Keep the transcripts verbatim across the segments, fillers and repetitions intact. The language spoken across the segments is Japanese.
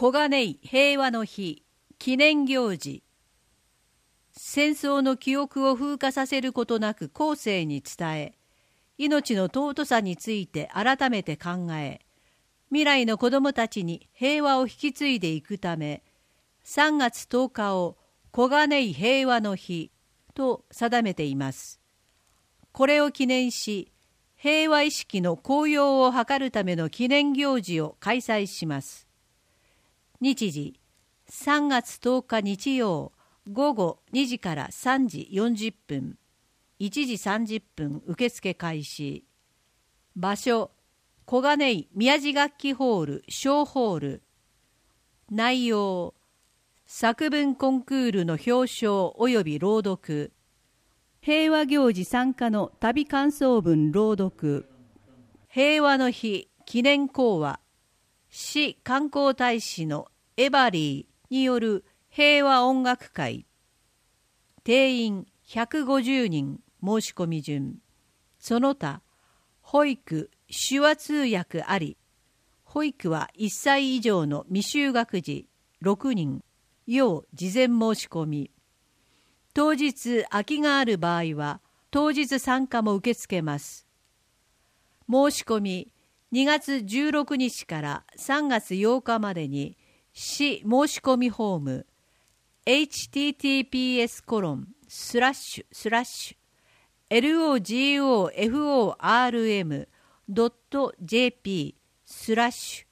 小金井平和の日記念行事。戦争の記憶を風化させることなく後世に伝え、命の尊さについて改めて考え、未来の子どもたちに平和を引き継いでいくため、さんがつとおかを小金井平和の日と定めています。これを記念し、平和意識の高揚を図るための記念行事を開催します。日時、さんがつとおか日曜、ごごにじからさんじよんじゅっぷん、いちじさんじゅっぷん受付開始。場所、小金井宮地楽器ホール小ホール。内容、作文コンクールの表彰及び朗読、平和行事参加の旅感想文朗読、平和の日記念講話、市観光大使のエバリーによる平和音楽会。定員ひゃくごじゅうにん申し込み順。その他、保育、手話通訳あり。保育はいっさい以上の未就学児ろくにん、要事前申し込み。当日空きがある場合は、当日参加も受け付けます。申し込み、にがつじゅうろくにちからさんがつようかまでに、市申し込みフォーム、エイチティーティーピーエスコロンスラッシュスラッシュエルオージーオーエフオーアールエムドットジェーピースラッシュ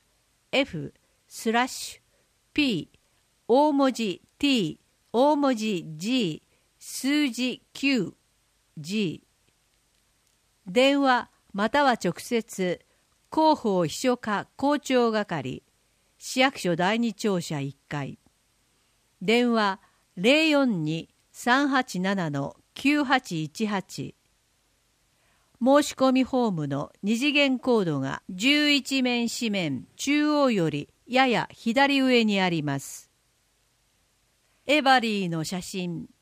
F スラッシュ P 大文字 T 大文字 G 数字 キュージー。 電話または直接広報秘書課校長係市役所だいに庁舎いっかい。電話 ゼロよんに さんはちなな きゅうはちいちはち。申し込みフォームの二次元コードがじゅういちめん紙面中央よりやや左上にあります。エバリーの写真。